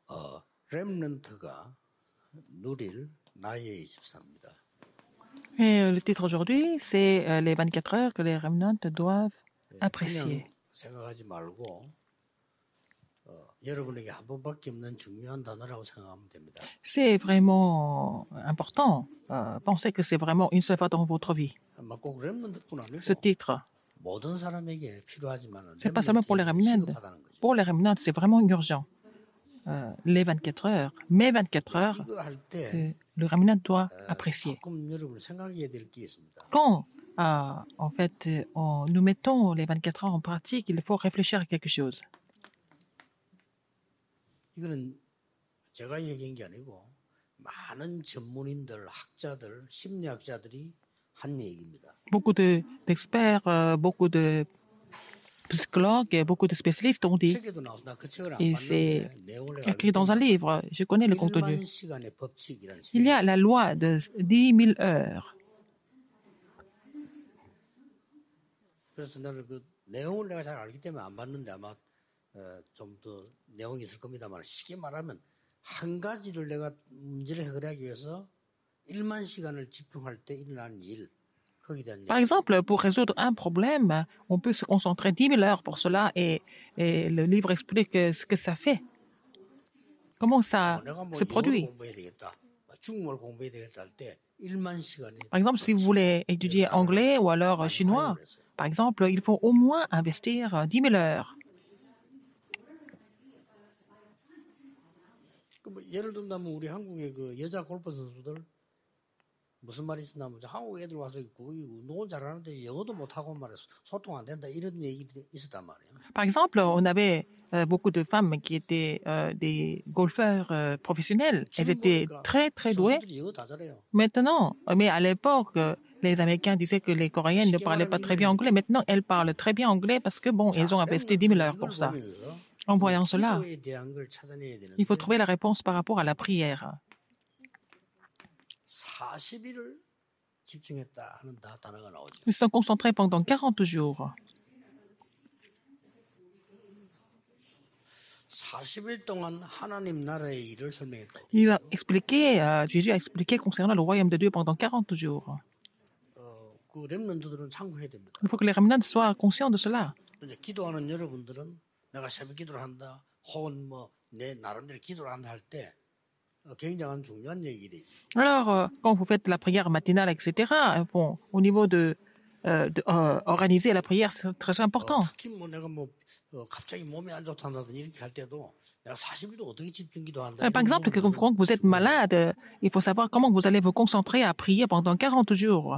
렘넌트가 누릴 나의 24입니다. Et le titre aujourd'hui, c'est les 24 heures que les remnants doivent apprécier. 그냥 생각하지 말고 여러분에게 한 번밖에 없는 중요한 단어라고 생각하면 됩니다. C'est vraiment important. Pensez que c'est vraiment une seule fois dans votre vie. 아마 꼭 렘넌트뿐 아니고 Ce titre, 모든 사람에게 필요하지만 c'est pas seulement pour les remnants. 시급하다는 거죠. Pour les remnants, c'est vraiment urgent. Les 24 heures, mes 24 heures, 이거 할 때 que le remnant doit apprécier. 조금 여러분 생각해야 될 게 있습니다. Quand, en fait, nous mettons les 24 heures en pratique, il faut réfléchir à quelque chose. 이거는 제가 얘기한 게 아니고 많은 전문인들, 학자들, 심리학자들이 한 얘기입니다. Beaucoup d'experts, beaucoup de psychologues et beaucoup de spécialistes ont dit, 책에도 나온다. 그 책을 안 et c'est 봤는데 내용을 내가 écrit dans un livre, je connais le contenu. 1만 시간의 법칙이라는 Il y 책이 a la loi de 10 000 heures. 그래서 나는 그 내용을 내가 잘 알기 때문에 안 봤는데 아마 좀 더 내용이 있을 겁니다만 쉽게 말하면 한 가지를 내가 문제를 해결하기 위해서 1만 시간을 집중할 때 일어나는 일 거기에 대한 Par exemple, pour résoudre un problème, on peut se concentrer 10 000 heures pour cela et le livre explique ce que ça fait. Comment ça 내가 뭐 se 영어를 produit. 공부해야 되겠다, 중국어를 공부해야 되겠다 할 때 1만 시간이 Par exemple, si vous voulez étudier anglais ou alors chinois, par exemple, il faut au moins investir 10 000 heures. 뭐 예를 든다면 우리 한국의 그 여자 골프 선수들 무슨 말이 있었냐면 한국 애들 와서 운동은 잘하는데 영어도 못하고 말해서 소통 안 된다 이런 얘기들이 있었단 말이에요. Par exemple, on avait beaucoup de femmes qui étaient des golfeurs professionnels. Elles étaient très, très douées. 선수들이 영어 다 잘해요. Maintenant, mais à l'époque, les Américains disaient que les Coréennes ne parlaient pas très bien anglais. Maintenant, elles parlent très bien anglais parce que, bon, ils ont investi 10 000 heures pour ça. En voyant cela, 기도에 대한 걸 찾아내야 되는데 il faut trouver la réponse par rapport à la prière. 40일을 집중했다 하는 단어가 나오죠. Ils se sont concentrés pendant 40 jours. 40일 동안 하나님 나라의 일을 설명했다. Il a expliqué, Jésus a expliqué concernant le royaume de Dieu pendant 40 jours. 그 렘넌트들은 참고해야 됩니다. Il faut que les remnants soient conscients de cela. 이제 기도하는 여러분들은 내가 새벽 기도를 한다, 혹은 뭐 내 나름대로 기도를 한다 할 때 굉장한 중요한 얘기들이. Alors, quand vous faites la prière matinale, etc., bon, au niveau de organiser la prière, c'est très important. 특히 뭐 내가 뭐 갑자기 몸이 안 좋다든지 이렇게 할 때도 내가 40일도 어떻게 집중 기도한다. Par exemple, quand vous êtes malade, il faut savoir comment vous allez vous concentrer à prier pendant 40 jours.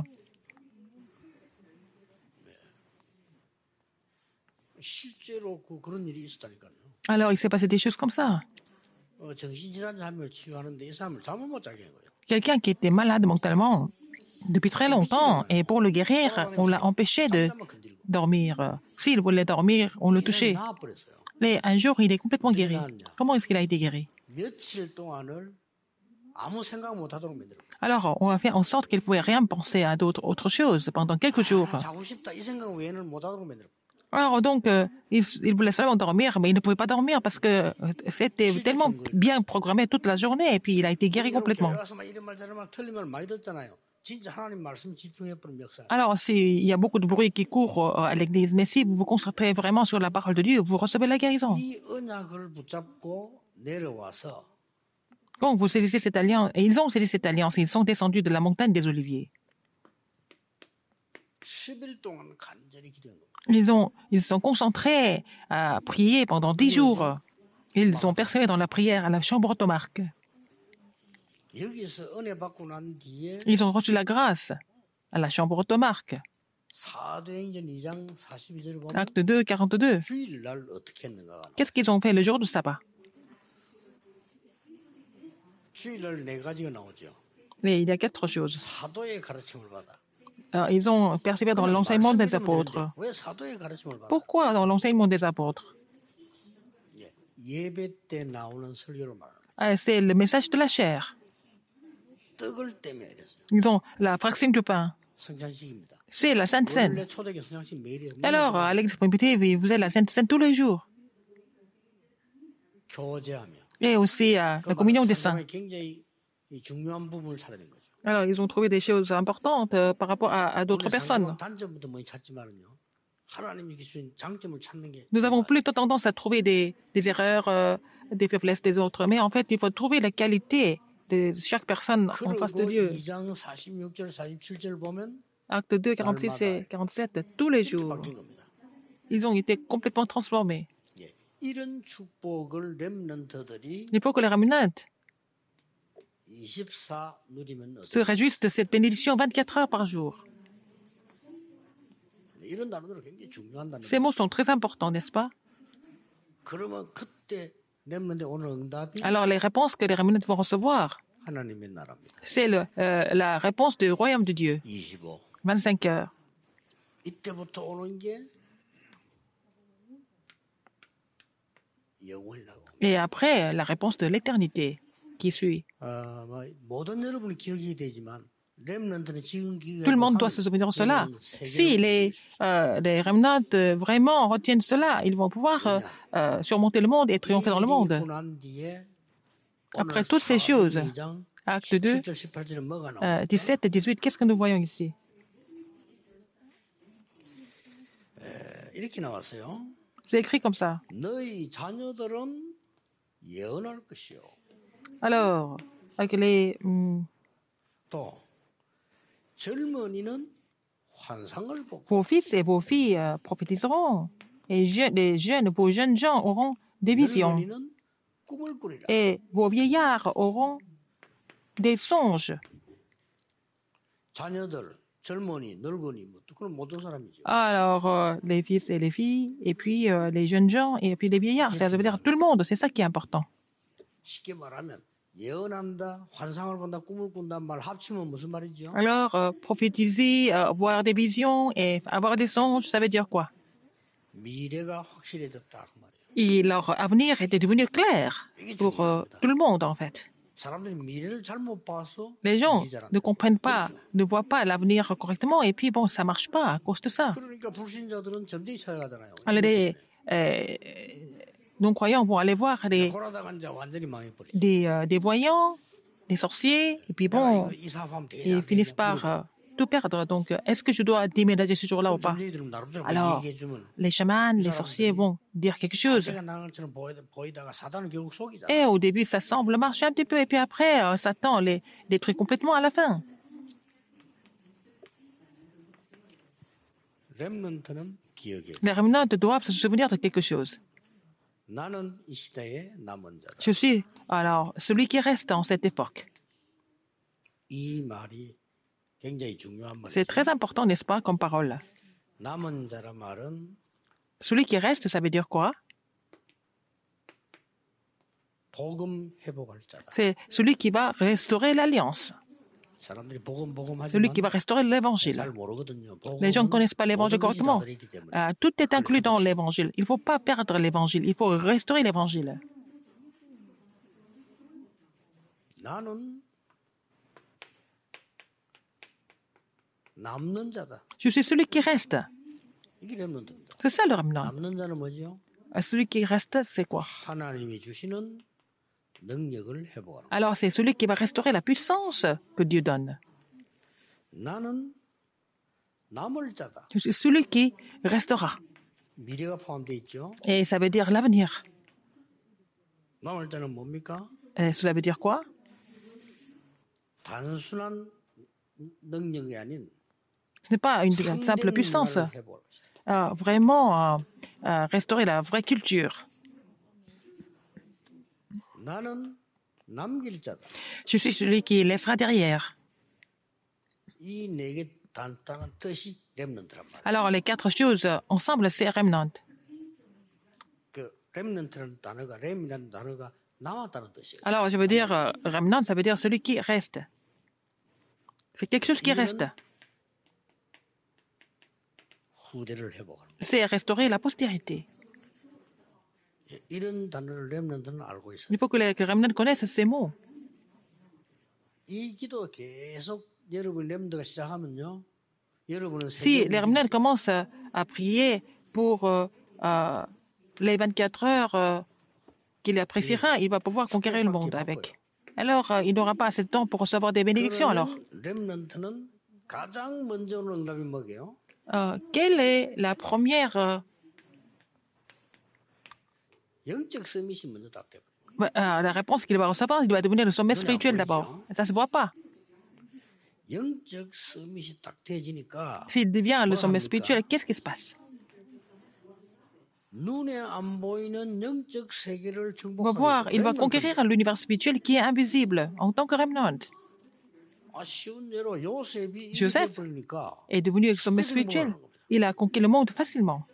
실제로 그런 일이 있었다니까요. Alors, il s'est passé des choses comme ça. 정신질환자 한 명을 치유하는데 이 사람을 잠을 못 자게 한 거예요. Quelqu'un qui était malade mentalement depuis très longtemps, et pour le guérir, on l'a empêché de dormir. S'il voulait dormir, on le touchait. 나와버렸어요. Mais un jour, il est complètement guéri. Comment est-ce qu'il a été guéri? 며칠 동안을 아무 생각 못 하도록 만들어. Alors, on a fait en sorte qu'il ne pouvait rien penser à autre chose pendant quelques jours. 자고 싶다 이 생각 외에는 못 하도록 만들어. Alors donc, il voulait seulement dormir, mais il ne pouvait pas dormir parce que c'était tellement bien programmé toute la journée et puis il a été guéri complètement. Alors, il y a beaucoup de bruit qui court à l'église, mais si vous vous concentrez vraiment sur la parole de Dieu, vous recevez la guérison. Quand vous saisissez cette alliance, et ils ont saisi cette alliance, ils sont descendus de la montagne des Oliviers. Ils se sont concentrés à prier pendant 10 jours. Ils ont persévéré dans la prière à la chambre automarque. Ils ont reçu la grâce à la chambre automarque. Acte 2, 42. Qu'est-ce qu'ils ont fait le jour du sabbat? Mais il y a 4 choses. Alors, ils ont persévéré dans l'enseignement des apôtres. Pourquoi dans l'enseignement des apôtres? C'est le message de la chair. Ils ont la fraction du pain. C'est la Sainte Seine. Alors, à l'église primitive, vous avez la Sainte Seine tous les jours. et aussi la communion des saints. 상담에 굉장히 이 중요한 부분을 찾아낸 거죠. Alors, ils ont trouvé des choses importantes par rapport à d'autres personnes. 단점부터 많이 찾지만은요. 하나님이 주신 장점을 찾는 게 Nous avons plutôt tendance à trouver des erreurs, des faiblesses des autres, mais en fait, il faut trouver la qualité de chaque personne en face de Dieu. 2장 46절 47절 보면 Acte 2, 46 et 47, tous les jours, 바뀐 겁니다. ils ont été complètement transformés. 예. 이런 축복을 렘넌트들이 Il faut que les remnants 24 누리면 se réjouissent de cette bénédiction 24 heures par jour. 이런 단어들은 굉장히 중요한 단어. Ces mots sont très importants, n'est-ce pas? 그러면 그때 렘넌트의 오늘 응답이 Alors, les réponses que les remnants vont recevoir, 하나님의 나라입니다. c'est la réponse du royaume de Dieu, 25. 25 heures. 이때부터 오는 게 영원이라고. Et après, la réponse de l'éternité qui suit. 모든 여러분이 기억이 되지만 렘넌트는 지금 기억이 Tout le monde doit se souvenir de cela. Si les remnants vraiment retiennent cela, ils vont pouvoir surmonter le monde et triompher dans le monde. Après toutes ces choses, acte 2, 17 et 18, qu'est-ce que nous voyons ici? 이렇게 나왔어요. C'est écrit comme ça. 너희 자녀들은 예언할 것이요. Alors, avec les 또 젊은이는 환상을 보고 vos fils et vos filles prophétiseront, et vos jeunes gens auront des visions, 늙은이는 꿈을 꾸리라. et vos vieillards auront des songes. 자녀들, 젊은이, 늙은이, 뭐 그런 모든 사람이죠. Alors, les fils et les filles, et puis les jeunes gens, et puis les vieillards, ça veut dire tout le monde, c'est ça qui est important. 쉽게 말하면 예언한다, 환상을 본다, 꿈을 꾼다 말 합치면 무슨 말이죠? Alors, prophétiser, voir des visions et avoir des songes, ça veut dire quoi? 미래가 확실해졌다 그 말이에요. Et leur avenir était devenu clair pour tout le monde, en fait. 사람들이 미래를 잘못 봐서 Les gens 일이 잘 안 ne 돼. comprennent pas, ne voient pas l'avenir correctement, et puis bon, ça marche pas à cause de ça. 그러니까 불신자들은 점쟁이 찾아가잖아요. Alors, les non-croyants vont aller voir 고라다가 이제 완전히 망해버려. des voyants, des sorciers, et puis bon, 이 사업하면 되겠냐? ils finissent par tout perdre. Donc, est-ce que je dois déménager ce jour-là ou pas? 점쟁이들은 나름대로 Alors, 얘기해주면 les chamans, les sorciers vont dire quelque chose. 사제가 나는 것처럼 보이다가 사단은 결국 속이잖아. Et au début, ça semble marcher un petit peu, et puis après, Satan les détruit complètement à la fin. 렘넌트는 기억해. Les remnants doivent se souvenir de quelque chose. 나는 이 시대의 남은 자다. Je suis, alors, celui qui reste en cette époque. 이 말이 굉장히 중요한 C'est 말이죠. très important, n'est-ce pas, comme parole? 남은 자란 말은 Celui qui reste, ça veut dire quoi? 복음 회복할 자다. C'est celui qui va restaurer l'alliance. 사람들이 복음 Celui qui 하지만 va restaurer l'évangile. 잘 모르거든요. Les gens ne connaissent pas l'évangile 모든 것이 다 correctement. 들어있기 때문에. Tout est inclus dans l'évangile. Il ne faut pas perdre l'évangile. Il faut restaurer l'évangile. 나는 남는 자다. Je suis celui qui reste. 이게 렘넌트입니다. C'est ça le remnant. 남는 자는 뭐죠? Celui qui reste, c'est quoi? 하나님이 주시는 능력을 회복하는. Alors, c'est celui qui va restaurer la puissance que Dieu donne. 나는 남을 자다. Je suis celui qui restera. 미래가 포함되어 있죠. Et ça veut dire l'avenir. 남을 자는 뭡니까? Et cela veut dire quoi? 단순한 능력이 아닌 Ce n'est pas une simple 참된 puissance. 문화를 회복할 것이다. Vraiment restaurer la vraie culture. 나는 남길 자다. Je suis celui qui laissera derrière. 이 네 개 단단한 뜻이 렘넌트란 말이야. Alors, les quatre choses ensemble, c'est remnant. 그 렘넌트라는 단어가 렘이라는 단어가 남았다는 뜻이에요. Alors, je veux dire, remnant, ça veut dire celui qui reste. C'est quelque chose qui reste. 후대를 회복하는 거예요. C'est restaurer la postérité. 이런 단어를 렘넌트는 알고 있어요. Il faut que les remnants connaissent ces mots. 이 기도 계속 여러분 렘넌트가 시작하면요. 여러분은 Si 세계 les remnants commencent à prier pour les 24 heures qu'il appréciera, il va pouvoir conquérir le monde avec. Alors, il n'aura pas assez de temps pour recevoir des bénédictions, alors. 렘넌트는 가장 먼저 오는 응답이 뭐게요? Quelle est la première 영적 서밋이 먼저 답돼요. la réponse qu'il va recevoir? Il doit devenir le sommet spirituel d'abord. Ça ne se voit pas. 영적 서밋이 딱 돼지니까 S'il devient le sommet spirituel, qu'est-ce qui se passe? 눈에 안 보이는 영적 세계를 On va voir, il va conquérir l'univers spirituel qui est invisible en tant que remnant. 아쉬운 예로 요셉이 Joseph 버리니까 est devenu le sommet spirituel. Il a conquis le monde facilement.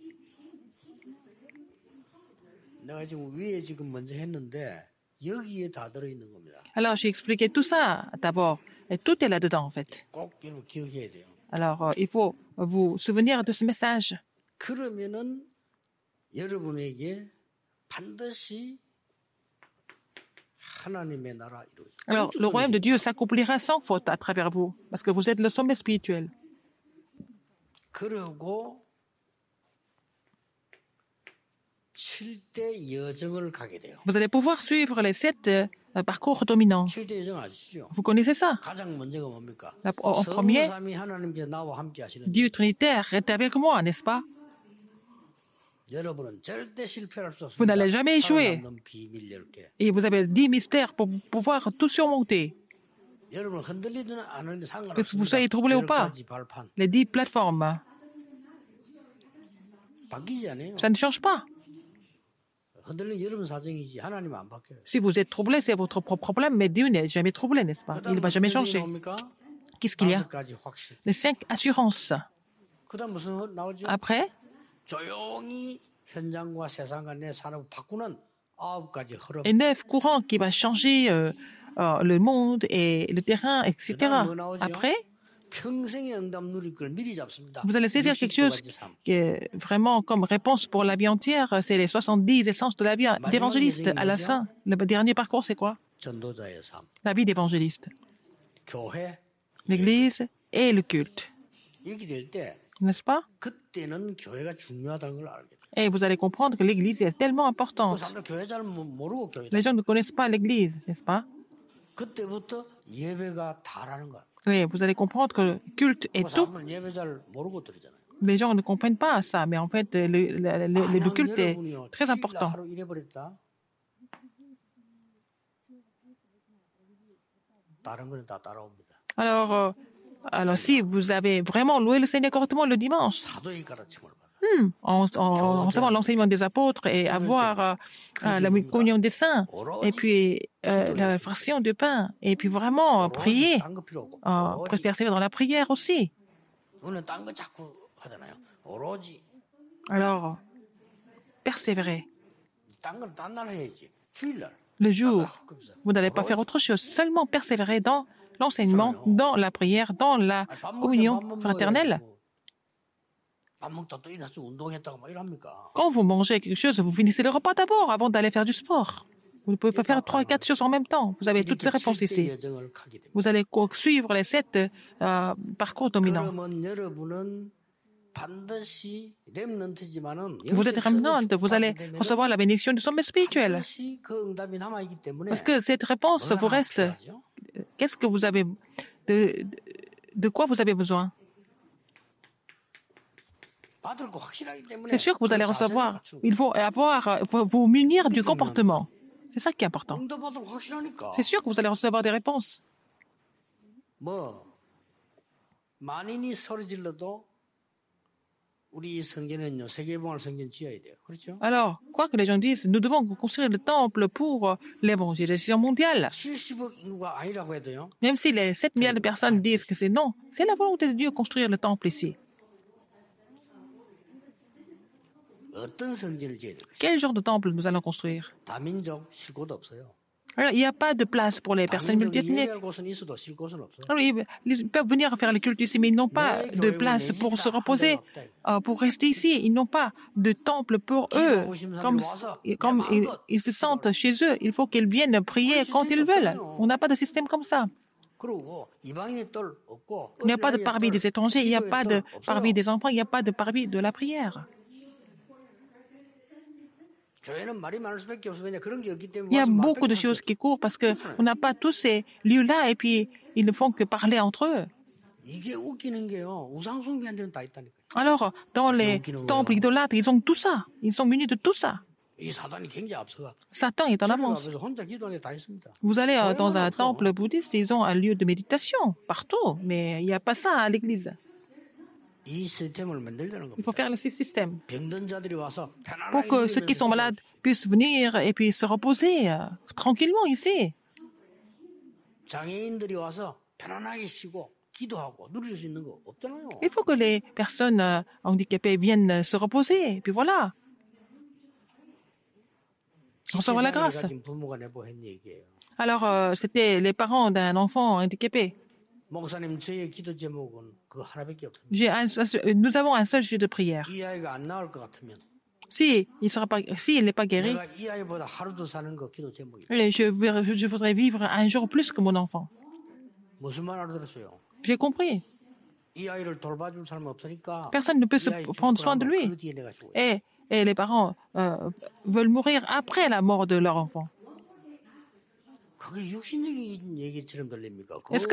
내가 지금 위에 지금 먼저 했는데 여기에 다 들어 있는 겁니다. Alors, j'ai expliqué tout ça d'abord. Et tout est là-dedans, en fait. 꼭 여러분 기억해야 돼요. Alors, il faut vous souvenir de ce message. 그러면은 여러분에게 반드시 하나님의 나라 이루어져. Alors, le royaume de Dieu s'accomplira sans faute à travers vous, parce que vous êtes le sommet spirituel. 그리고 7대 여정을 가게 돼요. Vous allez pouvoir suivre les 7 parcours dominants. 7대 여정 아시죠? Vous connaissez ça? 가장 먼저가 뭡니까? En premier, 성삼위 하나님께서 나와 함께 하시는 Dieu Trinitaire est avec moi, n'est-ce pas? 여러분은 절대 실패할 수 Vous 없습니다. n'allez jamais échouer. 살아남는 비밀 10개. Et vous avez 10 mystères pour pouvoir tout surmonter. 여러분 흔들리든 안 흔들리든 Que vous soyez 상관없습니다. troublé ou pas. 10가지 발판 Les 10 plateformes, 바뀌지 않아요. ça ne change pas. 흔들리는 여러분 사정이지 하나님 안 바뀌어요. Si vous êtes troublé, c'est votre propre problème, mais Dieu n'est jamais troublé, n'est-ce pas? Il ne va jamais changer. Qu'est-ce qu'il y a? 5가지 확실. Les 5 assurances. 그다음 무슨 나오죠? Après, 조용히 현장과 세상과 내 산업을 바꾸는 9가지 흐름. les 9 courants qui vont changer le monde et le terrain, etc. Après, 평생의 응답 누릴 걸 미리 잡습니다. vous allez saisir quelque chose qui est vraiment comme réponse pour la vie entière. C'est les 70 essences de la vie d'évangéliste. À la fin, le dernier parcours, c'est quoi? 전도자의 삶, La vie d'évangéliste. 교회 L'église et le culte. 이렇게 될 때 N'est-ce pas? 그때는 교회가 중요하다는 걸 알게 돼요. Et vous allez comprendre que l'église est tellement 그 importante. 사람들 교회 잘 모르고 교회. Les gens ne connaissent pas l'église, n'est-ce pas? 그때부터 예배가 다라는 거야. Oui, vous allez comprendre que le culte est 그 tout. 사람들 예배 잘 모르고 드리잖아요. Les gens ne comprennent pas ça, mais en fait, le culte est très important. 하루 잃어버렸다. 다른 거는 다 따라옵니다. Alors, si vous avez vraiment loué le Seigneur correctement le dimanche, 사도의 가르침을 받아. en recevant l'enseignement des apôtres et avoir la communion des saints, et puis la fraction de pain, et puis vraiment prier, 딴거 필요 없고. persévérer dans la prière aussi. 우리는 딴거 자꾸 하잖아요. 오로지 Alors, persévérer. 딴 날 해야지. 주일날. Le jour, vous n'allez pas faire autre chose, seulement persévérer dans l'enseignement, dans la prière, dans la communion fraternelle. 밥 먹다 또 일어나서 운동했다고 막 이럽니까? Quand vous mangez quelque chose, vous finissez le repas d'abord avant d'aller faire du sport. Vous ne pouvez pas faire 3 ou 4 choses en même temps. Vous avez toutes les réponses ici. 여정을 가게 됩니다. Vous allez suivre les 7 parcours dominants. 그러면 여러분은 반드시 렘넌트지만은 Vous êtes remnant, vous allez recevoir la bénédiction du sommet spirituel. 반드시 그 응답이 남아 있기 때문에 Parce que cette réponse vous reste. Qu'est-ce que vous avez de quoi vous avez besoin? 받을 거 확실하기 때문에 C'est sûr que vous allez recevoir. Il faut vous munir du comportement. C'est ça qui est important. 응답 받을 거 확실하니까. C'est sûr que vous allez recevoir des réponses. 뭐 만인이 소리 질러도 우리 이 성전은요 세계봉을 성전 지어야 돼요. 그렇죠? Alors, quoi que les gens disent, nous devons construire le temple pour l'évangélisation mondiale. 70억 인구가 아니라고 해도요. Même si les 7 milliards de personnes disent que c'est non, c'est la volonté de Dieu de construire le temple ici. 어떤 성전을 지어야 돼요? Quel genre de temple nous allons construire? 다민족 쉴 곳 없어요. Alors, il n'y a pas de place pour les personnes 다민족이 multiethniques. 예배할 곳은 있어도 쉴 곳은 없어요. Alors, ils peuvent venir faire le culte ici, mais ils n'ont pas de place pour se reposer, pour rester ici. Ils n'ont pas de temple pour eux. Comme ils se sentent chez eux, il faut qu'ils viennent prier quand ils veulent. On n'a pas de système comme ça. 그리고 이방인의 뜰 없고 Il n'y a pas de parvis des étrangers, il n'y a pas de parvis des enfants, il n'y a pas de parvis de la prière. Il y a beaucoup de choses qui courent parce qu'on n'a pas tous ces lieux-là et puis ils ne font que parler entre eux. Alors, dans les temples idolâtres, ils ont tout ça. Ils sont munis de tout ça. Satan est en avance. Vous allez dans un temple bouddhiste, ils ont un lieu de méditation partout, mais il n'y a pas ça à l'église. Il faut faire ce système pour que ceux qui sont malades puissent venir et puis se reposer tranquillement ici. Il faut que les personnes handicapées viennent se reposer, et puis voilà. Recevoir la grâce. Alors, c'était les parents d'un enfant handicapé. Nous avons un seul sujet de prière. S'il n'est pas guéri, je voudrais vivre un jour plus que mon enfant. J'ai compris. Personne ne peut se prendre soin de lui. Et les parents veulent mourir après la mort de leur enfant. Est-ce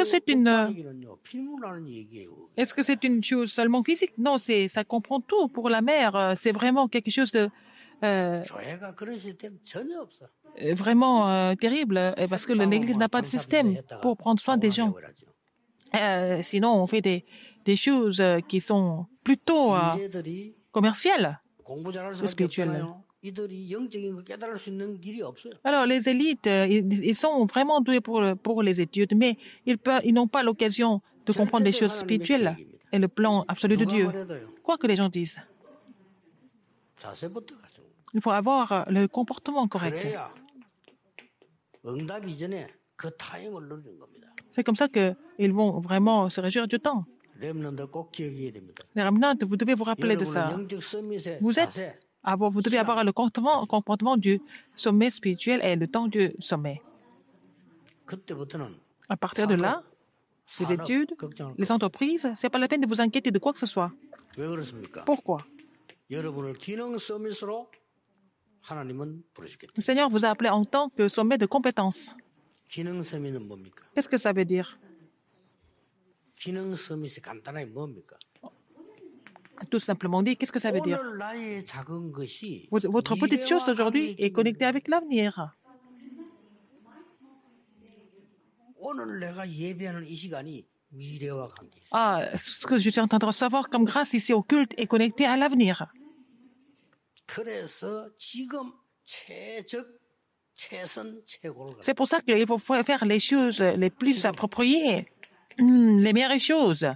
que c'est une chose seulement physique? Non, ça comprend tout. Pour la mère, c'est vraiment quelque chose de vraiment terrible, parce que l'Église n'a pas de système pour prendre soin des gens. Sinon, on fait des choses qui sont plutôt commerciales que spirituelles. Alors, les élites, ils sont vraiment doués pour les études, mais ils n'ont pas l'occasion de comprendre les choses spirituelles et le plan absolu de Dieu. Quoi que les gens disent, il faut avoir le comportement correct. C'est comme ça qu'ils vont vraiment se réjouir du temps. Les remnants, vous devez vous rappeler de ça. Vous devez avoir le comportement du sommet spirituel et le temps du sommet. À partir de là, les études, les entreprises, ce n'est pas la peine de vous inquiéter de quoi que ce soit. Pourquoi? Le Seigneur vous a appelé en tant que sommet de compétences. Qu'est-ce que ça veut dire? Tout simplement dit, qu'est-ce que ça veut dire? Votre petite chose d'aujourd'hui est connectée avec l'avenir. Ce que je suis en train de recevoir comme grâce ici au culte est connecté à l'avenir. C'est pour ça qu'il faut faire les choses les plus appropriées, les meilleures choses.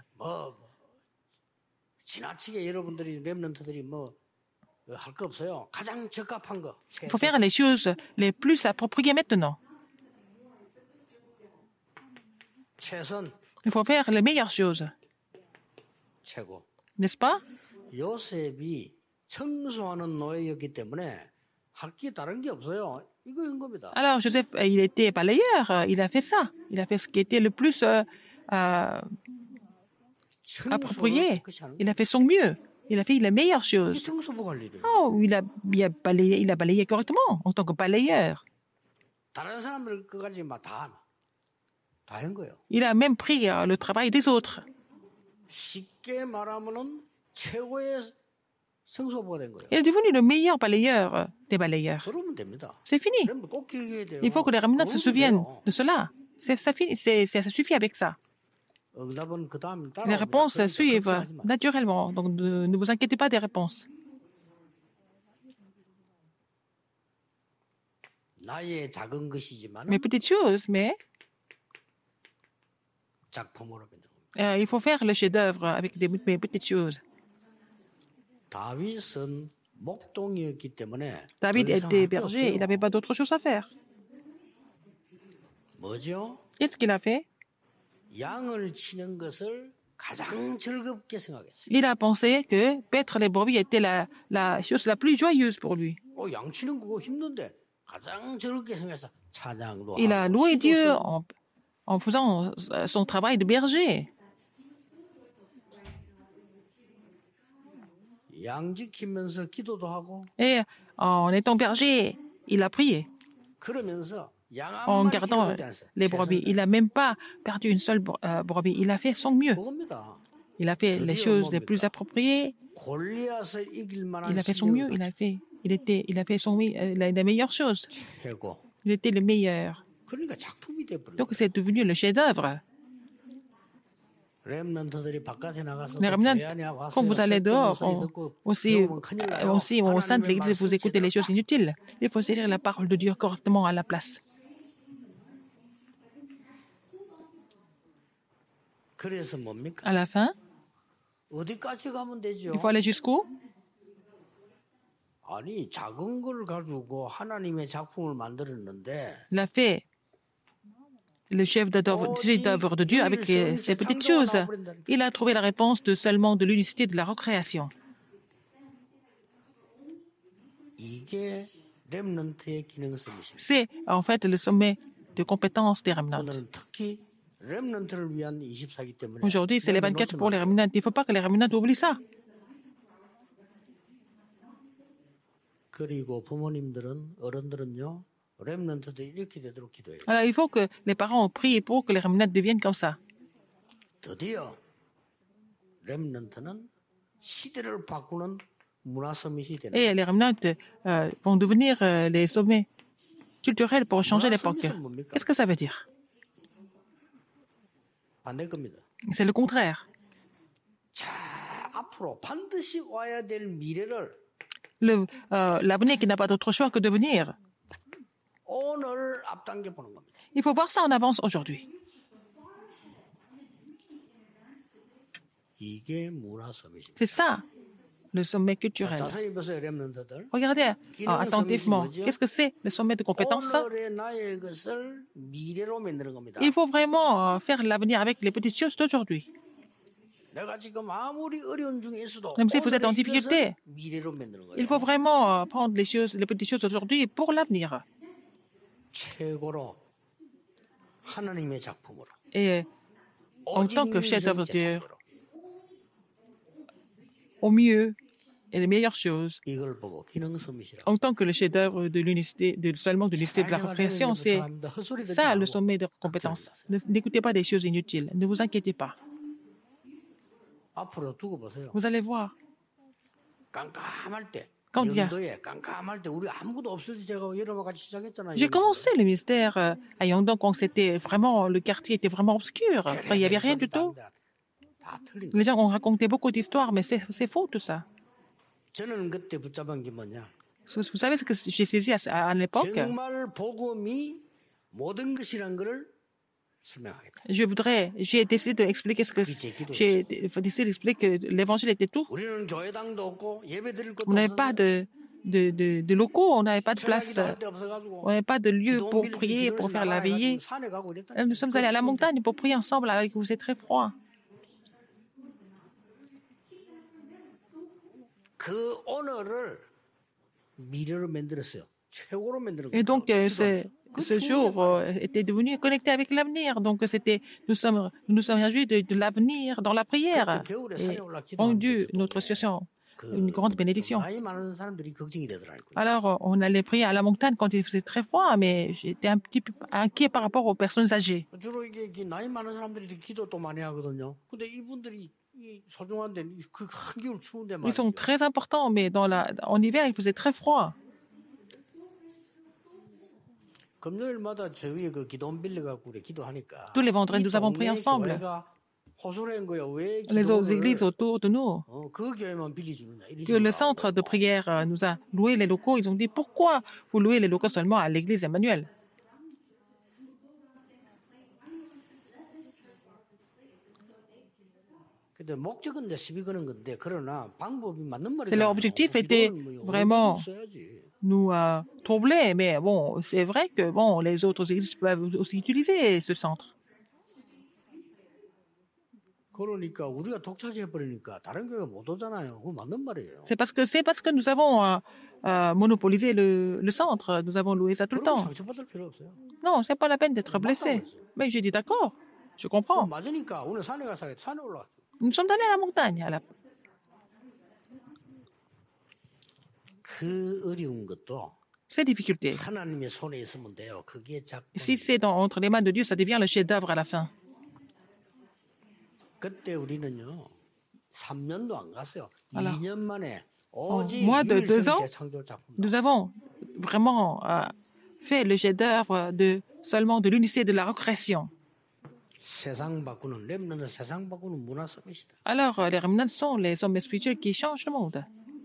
Il faut faire les choses les plus appropriées maintenant. Il faut faire les meilleures choses. N'est-ce pas? Alors, Joseph, il était balayeur, il a fait ça. Il a fait ce qui était le plus approprié. Il a fait son mieux. Il a fait les meilleures choses. Oh, il a balayé correctement en tant que balayeur. Il a même pris le travail des autres. Il est devenu le meilleur balayeur des balayeurs. C'est fini. Il faut que les remnants se souviennent de cela. Ça suffit avec ça. Les réponses suivent naturellement. Donc, ne vous inquiétez pas des réponses. Mes petites choses, mais il faut faire le chef-d'œuvre avec mes petites choses. David était berger, il n'avait pas d'autre chose à faire. Qu'est-ce qu'il a fait? Il a pensé que paître les brebis était la chose la plus joyeuse pour lui. Il a loué Dieu en faisant son travail de berger. Et en étant berger, il a prié. 그러면서 양 한 En 마리 gardant 잃어버리지 않았어요. les brebis. Il n'a même pas perdu une seule brebis. Il a fait son mieux. 그겁니다. Il a fait les choses les plus appropriées. 골리앗을 이길 만한 Il a fait son mieux. 실력을 Il a fait la meilleure chose. 최고. Il était le meilleur. 그러니까 작품이 돼버린 Donc 거예요. c'est devenu le chef-d'œuvre. 렘넌트들이 바깥에 나가서 Les remnants, 대안에 와서 quand vous allez dehors, 소리 듣고 aussi 배우면 큰일 나요. au sein de 하나님의 l'église, vous 말씀 écoutez les 제대로 choses inutiles. Il faut saisir la parole de Dieu correctement à la place. 그래서 뭡니까? À la fin, 어디까지 가면 되죠? il faut aller jusqu'où? 아니 작은 걸 가지고 하나님의 작품을 만들었는데 Il a fait le chef-d'œuvre de Dieu avec ces petites choses. Il a trouvé la réponse seulement de l'unicité de la recréation. 이게 렘넌트의 기능성이십니다. C'est en fait le sommet de compétences des remnants. 오늘은 특히 렘넌트를 위한 24기 때문에 Aujourd'hui, c'est les 24 pour les remnants. Il ne faut pas que les remnants oublient ça. 그리고 부모님들은 어른들은요 렘넌트도 이렇게 되도록 기도해요. Alors, il faut que les parents prient pour que les remnants deviennent comme ça. 드디어 렘넌트는 시대를 바꾸는 문화 서밋이 되는 Et les remnants vont devenir les sommets culturels pour changer l'époque. Qu'est-ce que ça veut dire? 반대 겁니다. C'est le contraire. 자, 앞으로 반드시 와야 될 미래를 L'avenir qui n'a pas d'autre choix que de venir. 오늘 앞당겨 보는 겁니다. Il faut voir ça en avance aujourd'hui. 이게 문화 서밋입니다. C'est ça, le sommet culturel. 자세히 보세요, 렘넌트들. Regardez attentivement. Qu'est-ce que c'est le sommet de compétences? 오늘의 나의 것을 미래로 만드는 겁니다. Il faut vraiment faire l'avenir avec les petites choses d'aujourd'hui. 내가 지금 아무리 어려운 중에 있어도 Même si vous êtes en 오늘의 difficulté, 이것을 미래로 만드는 거예요. il faut vraiment prendre les petites choses d'aujourd'hui pour l'avenir. 최고로 하나님의 작품으로. Et en tant que chef d'œuvre de Dieu, 작품으로. au mieux et les meilleures choses. 이걸 보고 기능 서밋이라고. En tant que le chef-d'œuvre de l'unicité, seulement de l'unicité de la recréation, c'est ça le sommet de compétences. N'écoutez pas des choses inutiles. Ne vous inquiétez pas. 앞으로 두고 보세요. Vous allez voir. 깜깜할 때, Quand il y a- 영도에 깜깜할 때 우리 아무것도 없을 때 제가 여러분 같이 시작했잖아요. J'ai commencé le ministère à Yangdong quand le quartier était vraiment obscur. Il n'y avait rien du tout. 다 틀린. Les gens ont raconté beaucoup d'histoires, mais c'est faux tout ça. 저는 그때 붙잡은 게 뭐냐? Vous savez ce que j'ai saisi à l'époque? 정말 복음이 모든 것이란 것을 설명하겠다. J'ai décidé d'expliquer j'ai décidé d'expliquer que l'évangile était tout. 우리는 교회당도 없고 예배 드릴 것도 On n'avait pas de locaux, on n'avait pas de place, 할데 없어가지고 on n'avait pas de lieu pour prier, pour faire la veillée. 산에 가고 이랬다. Nous sommes allés à la montagne pour prier ensemble alors que vous êtes très froid. 그 오늘을 미래로 만들었어요. 최고로 만들었어요. Et donc, ce jour était devenu connecté avec l'avenir. Donc, nous sommes réjouis de l'avenir dans la prière et rendu notre situation une grande bénédiction. 나이 많은 사람들이 걱정이 되더라고요. Alors, on allait prier à la montagne quand il faisait très froid, mais j'étais un petit peu inquiet par rapport aux personnes âgées. 주로 이게 나이 많은 사람들이 기도 또 많이 하거든요. 근데 이분들이 이 소중한데 그 한겨울 추운데 Ils sont 말이죠. très importants, mais en hiver, il faisait très froid. 금요일마다 저희 그 기도원 빌려갖고 우리 기도하니까 Tous les vendredis, nous avons prié ensemble. 교회가 호소한 거야. 왜 Les autres 기도원을 églises autour de nous, 그 교회만 빌려주느냐. 이런 que le 식으로 centre de 나오고. prière nous a loué les locaux, ils ont dit pourquoi vous louez les locaux seulement à l'église Emmanuel? 근데 목적은 이제 시비 거는 건데 그러나 방법이 맞는 말이잖아요. Leur objectif était vraiment 써야지. nous troubler, mais bon, c'est vrai que bon, les autres églises peuvent aussi utiliser ce centre. 그러니까 우리가 독차지해 버리니까 다른 교회가 못 오잖아요. 그거 맞는 말이에요. C'est parce que nous avons monopolisé le centre, nous avons loué ça tout le 그럼 temps. 상처받을 필요 없어요. Non, c'est pas la peine d'être blessé. Mais j'ai dit d'accord, je comprends. 맞으니까 오늘 산에 가서 산에 올라갔어. Nous sommes allés à la montagne. 그 어려운 것도 Ces difficultés, 하나님의 손에 있으면 돼요. 그게 자꾸 si c'est entre les mains de Dieu, ça devient le chef-d'œuvre à la fin. 그때 우리는요 3년도 안 갔어요. Alors, 2년 만에 En 오직 moins de 2 유일성 ans, 재창조 작품. nous avons vraiment fait le chef-d'œuvre seulement de l'unité de la recréation. 세상 바꾸는 렘넌트 세상 바꾸는 문화 서밋이다. Alors, les remnants sont les hommes spirituels qui changent le monde.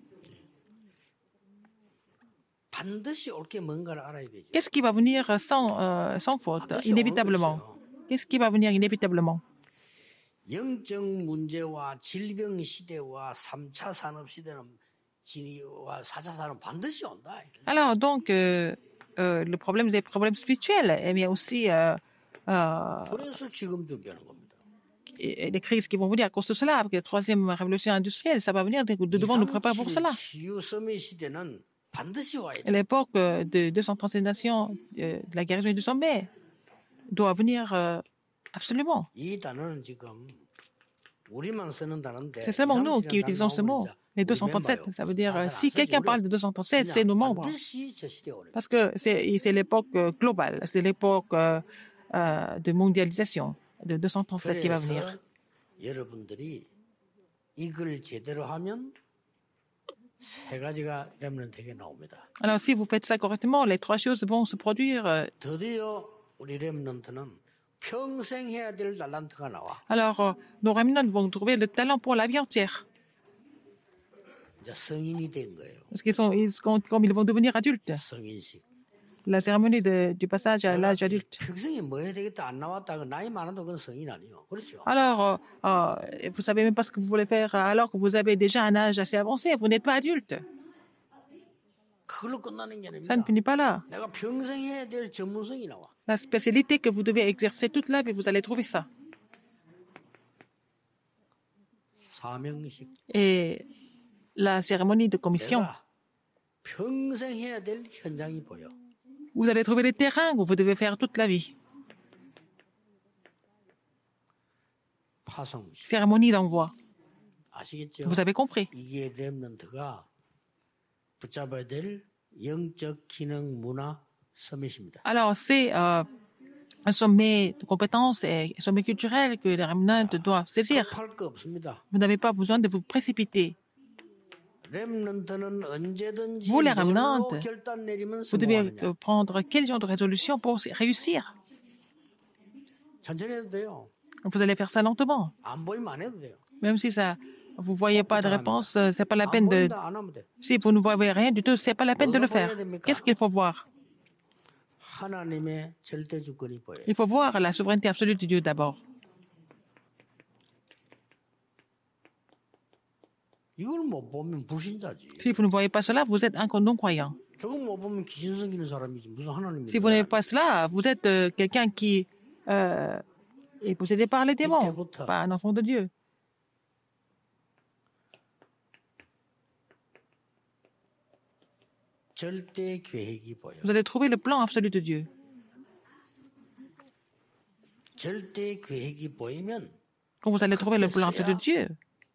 반드시 올 게 뭔가를 알아야 되죠. Qu'est-ce qui va venir sans faute, 반드시 inévitablement? 오는 것이요. Qu'est-ce qui va venir inévitablement? 영적 문제와 질병 시대와 3차 산업 시대는 진이와 4차 산업 반드시 온다. Alors, donc, le problème des problèmes spirituels, eh bien aussi 그래서 지금 준비하는 겁니다. les crises qui vont venir à cause de cela, avec la troisième révolution industrielle, ça va venir, nous devons nous préparer pour cela. 치유 서밋 시대는 반드시 와야 돼. L'époque de 237 nations, de la guérison et du sommet, doit venir absolument. 이 단어는 지금 우리만 쓰는 단어인데 C'est seulement nous qui utilisons ce mot, les 237. Ça veut dire, si quelqu'un parle de 237, c'est nos membres. 반드시 저 시대가 오래. Parce que c'est l'époque globale, c'est l'époque de mondialisation de 237 qui va venir. 그래서 여러분들이 이걸 제대로 하면 세 가지가 렘넌트에게 나옵니다. Alors, si vous faites ça correctement, les 3 choses vont se produire. 드디어 우리 렘넌트는 평생 해야 될 달란트가 나와. Alors, nos remnants vont trouver le talent pour la vie entière. 이제 성인이 된 거예요. Parce comme ils vont devenir adultes. 성인식. La cérémonie du passage à l'âge adulte. 평생에 뭐 해야 되겠다 안 나왔다. 나이 많아도 그건 성인 아니에요. 그렇죠? Alors, vous savez même pas ce que vous voulez faire alors que vous avez déjà un âge assez avancé. Vous n'êtes pas adulte. 그걸로 끝나는 게 Ça ne 아닙니다. finit pas là. 내가 평생 해야 될 전문성이 나와. La spécialité que vous devez exercer toute la vie, vous allez trouver ça. 사명식. Et la cérémonie de commission, 내가 평생 해야 될 현장이 보여. vous allez trouver les terrains que vous devez faire toute la vie. 파송식. Cérémonie d'envoi. 아시겠죠? Vous avez compris. 이게 렘넌트가 붙잡아야 될 영적 기능 문화 서밋입니다. Alors, c'est un sommet de compétences et un sommet culturel que les remnants doivent saisir. 급할 거 없습니다. Vous n'avez pas besoin de vous précipiter. 렘넌트는 언제든지 Vous, les 뭘로 remnants, 결단 내리면 Vous devez 성공하느냐. prendre quel genre de résolution pour réussir. 천천히 해도 돼요. Vous allez faire ça lentement. 안 보이면 안 해도 돼요. Même si ça, vous voyez pas de réponse, c'est pas la 안 peine de. 보인다 안 하면 돼. Si vous ne voyez rien du tout, c'est pas la peine de le faire. Qu'est-ce qu'il faut voir? 하나님의 절대 주권이 보여요. Il faut voir la souveraineté absolue de Dieu d'abord. 이걸 못 보면 불신자지. Si vous ne voyez pas cela, vous êtes un non-croyant. 저거 못 보면 귀신 섬기는 사람이지 무슨 하나님이. Si vous n'avez pas cela, vous êtes quelqu'un qui est possédé par les démons, pas un enfant de Dieu. 절대 계획이 보여. Vous allez trouver le plan absolu de Dieu. 절대 계획이 보이면 Quand vous allez trouver le plan absolu de Dieu,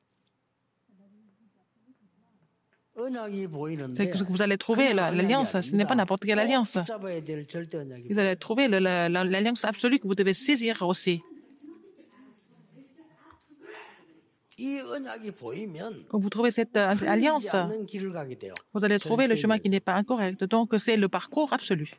언약이 c'est 보이는데 que vous allez trouver l'alliance. Ce n'est pas n'importe quelle alliance. 붙잡아야 될 절대 언약이. Vous allez trouver l'alliance absolue que vous devez saisir aussi. 이 언약이 보이면 Quand vous trouvez cette 틀리지 alliance, 않는 길을 가게 돼요. vous allez trouver le chemin qui n'est pas incorrect. Donc, c'est le parcours absolu.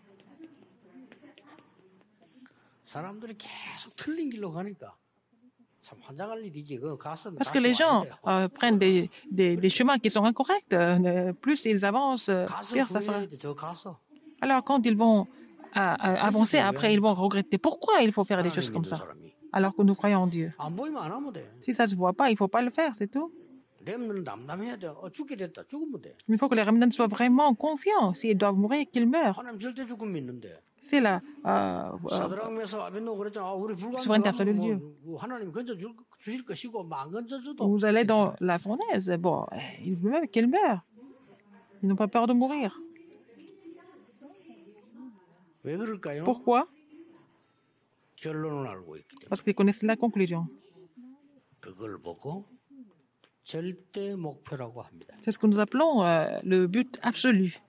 사람들이 계속 틀린 길로 가니까 참 환장할 일이지. 그 가서 Parce que les gens prennent des chemins qui sont incorrects. Plus ils avancent, 가서 pire ça sera. 후회해야 돼. 저 가서 Alors, quand ils vont avancer, après, ils vont regretter. Pourquoi il faut faire des choses 하나님 comme 믿는 ça? 사람이 Alors que nous croyons en Dieu. 안 보이면 안 하면 돼. Si ça ne se voit pas, il ne faut pas le faire, c'est tout. 렘는 남남해야 돼. 죽게 됐다. 죽으면 돼. Il faut que les remnants soient vraiment confiants. S'ils doivent mourir, qu'ils meurent. 하나님 절대 죽음 믿는데. C'est la 사드락 메사 아벤노 그랬잖아. 우리 souveraineté absolue de Dieu. 불가능하면 하나님 건져 주실 것이고 안 건져줘도 Vous allez dans la fournaise. Bon, ils veulent même qu'ils meurent. Ils n'ont pas peur de mourir. 왜 그럴까요? Pourquoi? 결론을 알고 있기 때문에 Parce qu'ils connaissent la conclusion. 그걸 보고 절대 목표라고 합니다. C'est ce que nous appelons le but absolu.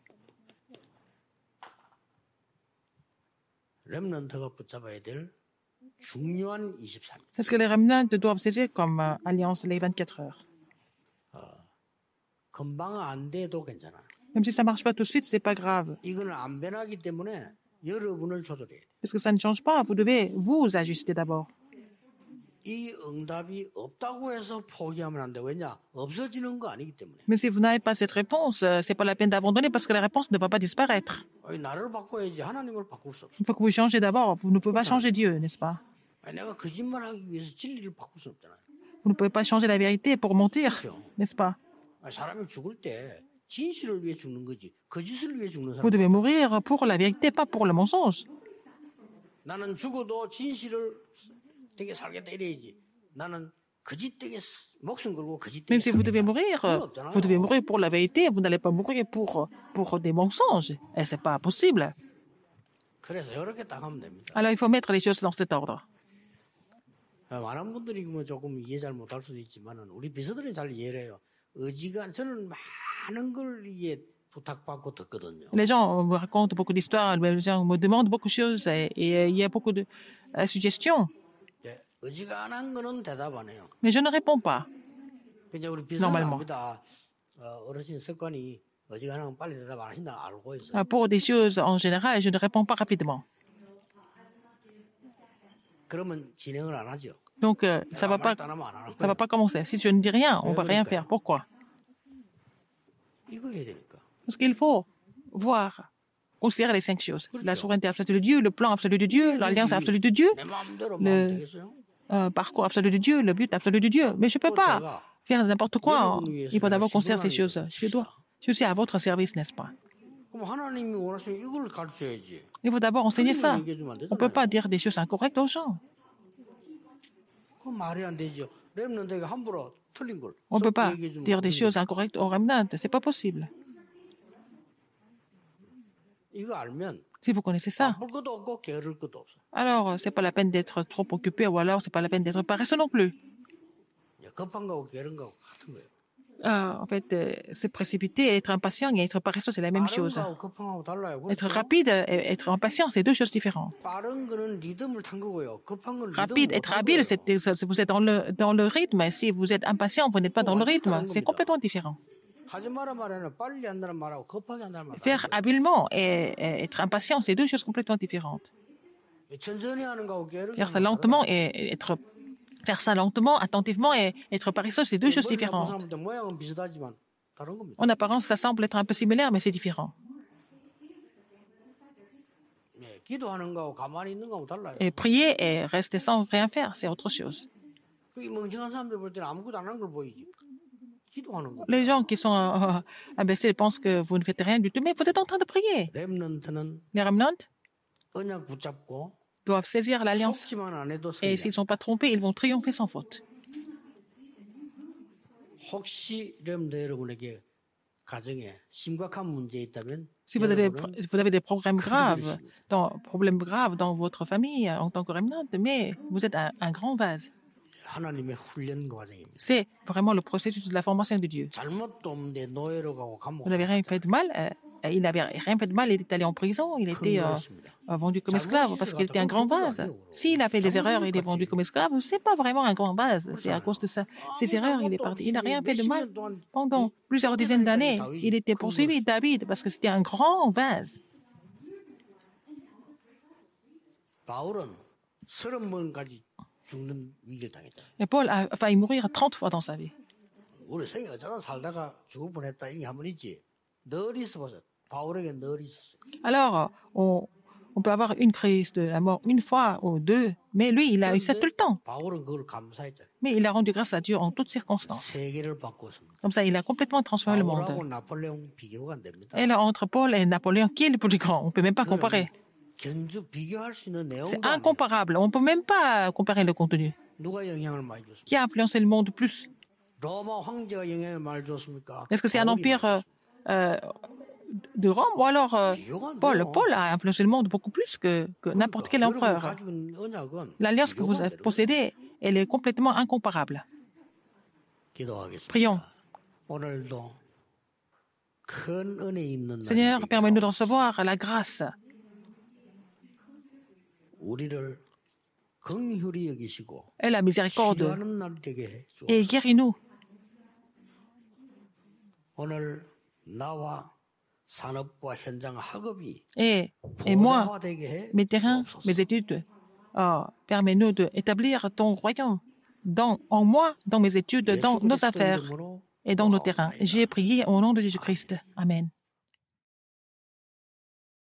렘넌트가 붙잡아야 될 중요한 23일. C'est ce que les remnants doivent saisir comme alliance les 24 heures. 금방 안 돼도 괜찮아. Même si ça ne marche pas tout de suite, ce n'est pas grave. 이거는 안 변하기 때문에 여러분을 조절해야 돼. Parce que ça ne change pas, vous devez vous ajuster d'abord. 이 응답이 없다고 해서 포기하면 안 돼. 왜냐? 없어지는 거 아니기 때문에. Mais si vous n'avez pas cette réponse, ce n'est pas la peine d'abandonner parce que la réponse ne va pas disparaître. 아니, 나를 바꿔야지 하나님을 바꿀 수 없어. Il faut que vous changez d'abord. Vous ne pouvez pas changer Dieu, n'est-ce pas? 아니, 내가 거짓말하기 위해서 진리를 바꿀 수 없잖아요. Vous ne pouvez pas changer la vérité pour mentir, n'est-ce pas? 아니, 사람이 죽을 때 진실을 위해 죽는 거지 거짓을 위해 죽는 Vous 사람. devez mourir pour la vérité, pas pour le mensonge. 나는 죽어도 진실을 되게 살겠다 이래야지. 나는 거짓 되게 목숨 걸고 거짓 되게 Même si vous devez 살겠다. mourir pour la vérité, vous n'allez pas mourir pour des mensonges. Et ce n'est pas possible. 그래서 이렇게 딱 하면 됩니다. Alors il faut mettre les choses dans cet ordre. 많은 분들이 뭐 조금 이해 잘 못할 수도 있지만은 우리 비서들은 잘 이해를 해요. 의지가 저는 많은 걸 이게 부탁받고 듣거든요. Les gens me racontent beaucoup d'histoires, les gens me demandent beaucoup de choses et il y a beaucoup de suggestions. 네, 의지가 안 한 거는 대답 안 해요. Mais je ne réponds pas. 이제 우리 비서는 Normalement. 압니다. 어르신 습관이 의지가 안 하면 빨리 대답 안 하신다 알고 있어요. Pour des choses en général, je ne réponds pas rapidement. 그러면 진행을 안 하죠. Donc ça ne 말도 안 하면 안 하는 va 거예요. pas commencer. Si je ne dis rien, on ne va rien faire. Pourquoi? 이거 해야 되니까. Parce qu'il faut voir, considérer les 5 choses. La souveraineté absolue de Dieu, le plan absolu de Dieu, l'alliance absolue de Dieu, 내 마음대로 Le- 마음 되겠어요? parcours absolu de Dieu, le but absolu de Dieu. Mais je ne peux 또 pas 제가 faire n'importe quoi. Il faut d'abord considérer ces 시도하는 choses. 게 Je suis à votre service, n'est-ce pas? 그럼 하나님이 원하시는 이걸 가르쳐야지. Il faut d'abord enseigner ça. 얘기해 주면 안 On ne peut 되잖아요. pas dire des choses incorrectes aux gens. 그 말이 안 되죠. 렘넌트가 함부로 틀린 걸. On ne peut pas 얘기해 주면 dire des 안 choses incorrectes aux remnants. C'est pas possible. 이거 알면 Si vous connaissez ça, 바쁠 것도 없고 게으를 것도 없어. alors c'est pas la peine d'être trop occupé ou alors c'est pas la peine d'être paresseux non plus. 급한 거하고 게으른 거하고 같은 거예요. En fait, se précipiter, être impatient et être paresseux, c'est la même 빠른 chose. 거하고 급한 거하고 달라요. Être 그렇죠? rapide et être impatient, c'est deux choses différentes. 빠른 거는 리듬을 탄 거고요. 급한 거는 Rapide, 리듬을 être 못탄 habile, 거예요. vous êtes dans le rythme. Et si vous êtes impatient, vous n'êtes pas dans le rythme. C'est complètement différent. 하지 마라 말에는 빨리 한다는 말하고 급하게 한다는 말. Faire habilement et être impatient, c'est deux choses complètement différentes. 천천히 하는 거하고 게으른 Faire ça lentement et faire ça lentement, attentivement et être paresseux, c'est deux choses différentes. 모양은 비슷하지만 다른 겁니다. En apparence, ça semble être un peu similaire, mais c'est différent. 네, 기도하는 거하고 가만히 있는 거하고 달라요. Et prier et rester sans rien faire, c'est autre chose. 그 멍청한 사람들 볼 때는 아무것도 안 하는 걸 보이지. 기도하는 거. Les gens qui sont imbéciles pensent que vous ne faites rien du tout, mais vous êtes en train de prier. 렘넌트는 Les remnants 언약 붙잡고 doivent saisir l'alliance. 속지만 안 해도 Et 승리한다. s'ils ne sont pas trompés, ils vont triompher sans faute. 혹시 렘넌트 여러분에게 가정에 심각한 문제 있다면 Si vous avez, 여러분은 vous avez des problèmes graves dans votre famille en tant que remnant, mais vous êtes un grand vase. 하나님의 훈련 과정입니다. C'est vraiment le processus de la formation de Dieu. 잘못도 없는데 노예로 가고 감옥. Vous n'avez rien fait de mal. Il n'avait rien fait de mal. Il est allé en prison. Il était vendu comme esclave parce qu'il était un grand vase. S'il a fait des erreurs, il est vendu comme esclave. C'est pas vraiment un grand vase. C'est à cause de ça. Ses erreurs, il est parti. Il n'a rien fait de mal. Pendant plusieurs dizaines d'années, il était poursuivi, David, parce que c'était un grand vase. 바울은 30번까지 죽는 위기를 당했다. Et Paul a failli mourir 30 fois dans sa vie. 우리 생에 어쩌다 살다가 죽을 뻔했다 이게 한 번 있지. 늘 있어봤어. 바울에게 늘 있었어요. Alors, on peut avoir une crise de la mort une fois ou deux, mais lui, il a eu ça tout le temps. 바울은 그걸 감사했잖아요. Mais il a rendu grâce à Dieu en toutes circonstances. 세계를 바꾸었습니다. Comme ça, il a complètement transformé le monde. 바울하고 나폴레옹 비교가 안 됩니다. Et là, entre Paul et Napoléon, qui est le plus grand? On ne peut même pas comparer. 견주 비교할 수 있는 C'est 내용도 아니에요. incomparable. On ne peut même pas comparer le contenu. 누가 영향을 많이 줬습니까? Qui a influencé le monde plus? 로마 황제가 영향을 많이 줬습니까? Est-ce que c'est un 바울이 empire 많이 줬어요. de Rome ou alors 비교가 안 Paul? 돼요. Paul a influencé le monde beaucoup plus que n'importe quel 여러분이 empereur. 가지고 있는 언약은 L'alliance que vous 비교가 안 돼요. possédez, elle est complètement incomparable. Prions. 오늘도 큰 은혜 있는 Seigneur, 날이 permets-nous de recevoir la grâce. 우리를 긍휼히 여기시고 Et la miséricorde. 치료하는 날 되게 해 주옵소서. Et guéris-nous. 오늘 나와 산업과 현장 학업이 Et moi, 보좌화되게 해 mes terrains, 주옵소서. mes études, permets-nous d'établir ton royaume en moi, dans mes études, dans nos 예수 그리스도 affaires 이름으로 et dans nos 기도하옵나이다. terrains. J'ai prié au nom de Jésus-Christ. Amen.